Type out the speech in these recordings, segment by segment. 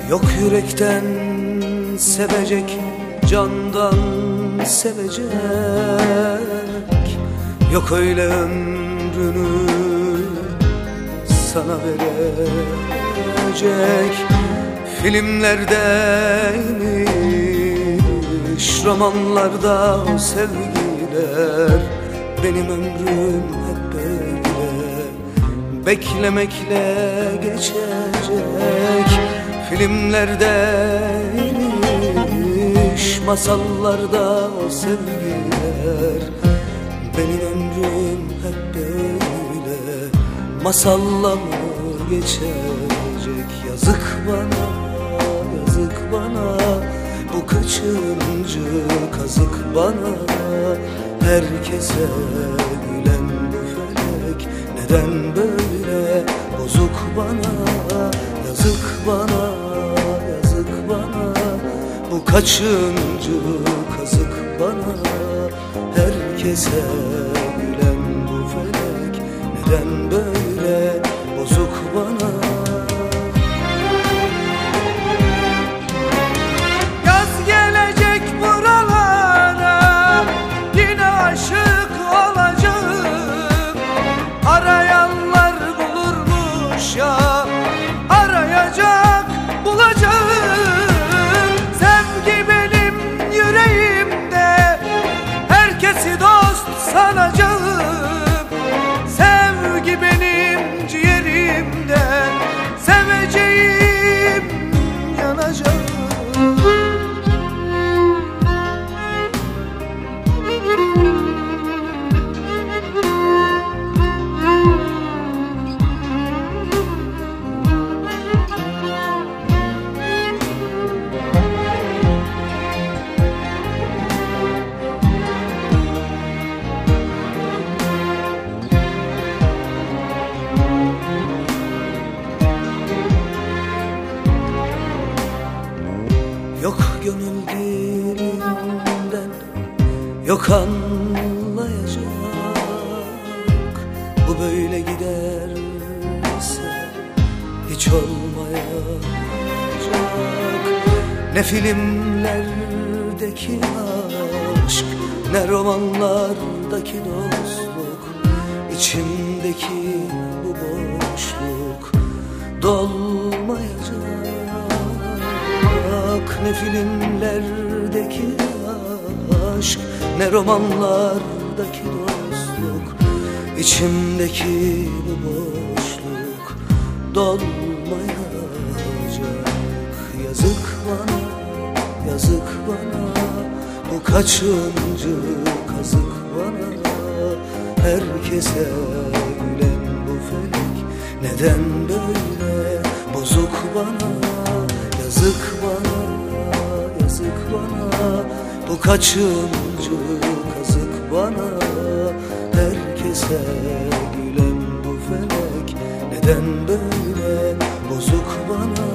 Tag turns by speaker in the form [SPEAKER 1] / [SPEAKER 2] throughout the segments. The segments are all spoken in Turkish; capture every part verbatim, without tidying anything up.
[SPEAKER 1] Yok yürekten sevecek, candan sevecek. Yok öyle ömrünü sana verecek. Filmlerdeymiş, romanlarda o sevgiler. Benim ömrüm hep böyle beklemekle geçecek. Filmlerdeymiş, masallarda o sevgiler. Benim ömrüm hep böyle masalla mı geçecek? Yazık bana, yazık bana, bu kaçıncı kazık bana. Herkese gülen bu felek neden böyle bozuk bana? Yazık bana, yazık bana, bu kaçıncı kazık bana. Herkese gülen bu felek neden böyle bozuk bana?
[SPEAKER 2] Yaz gelecek buralara, yine aşık olacağım. Arayanlar bulurmuş ya, arayacak bulacağım. Sevgi benim yüreğimde, herkesi dost sanacağım. Sevgi benim ciğerimde, seveceğim yanacağım.
[SPEAKER 1] Yok gönül dilinden, yok anlayacak. Bu böyle giderse hiç olmayacak. Ne filmlerdeki aşk, ne romanlardaki dostluk. İçimdeki bu boşluk dolmayacak. Ne filmlerdeki aşk, ne romanlardaki dostluk. İçimdeki bu boşluk dolmayacak. Yazık bana, yazık bana, bu kaçıncı kazık bana. Herkese gülen bu felek neden böyle bozuk bana? Yazık bana, yazık bana, bu kaçıncı kazık bana. Herkese gülen bu felek neden böyle bozuk bana?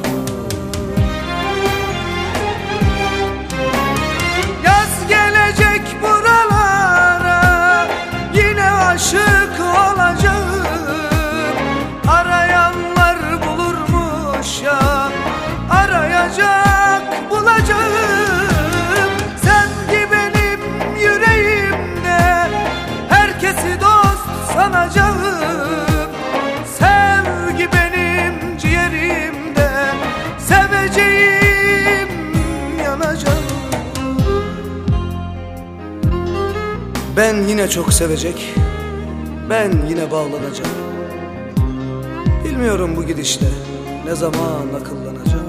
[SPEAKER 2] Yaz gelecek buralara, yine aşık olacağım. Arayanlar bulurmuş ya, arayacak bulacağım. Sevgi benim yüreğimde, herkesi dost sanacağım. Sevgi benim ciğerimde, seveceğim yanacağım.
[SPEAKER 1] Ben yine çok sevecek, ben yine bağlanacağım. Bilmiyorum bu gidişle ne zaman akıllanacağım.